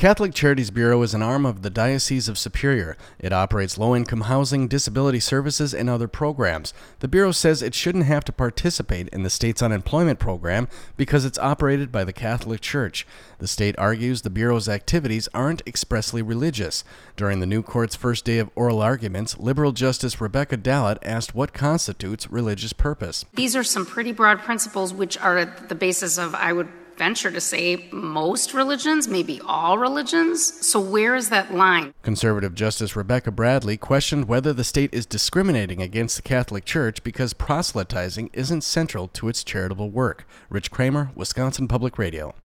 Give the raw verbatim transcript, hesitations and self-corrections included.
Catholic Charities Bureau is an arm of the Diocese of Superior. It operates low-income housing, disability services, and other programs. The Bureau says it shouldn't have to participate in the state's unemployment program because it's operated by the Catholic Church. The state argues the Bureau's activities aren't expressly religious. During the new court's first day of oral arguments, liberal Justice Rebecca Dallet asked what constitutes religious purpose. These are some pretty broad principles which are at the basis of, I would venture to say, most religions, maybe all religions. So where is that line? Conservative Justice Rebecca Bradley questioned whether the state is discriminating against the Catholic Church because proselytizing isn't central to its charitable work. Rich Kramer, Wisconsin Public Radio.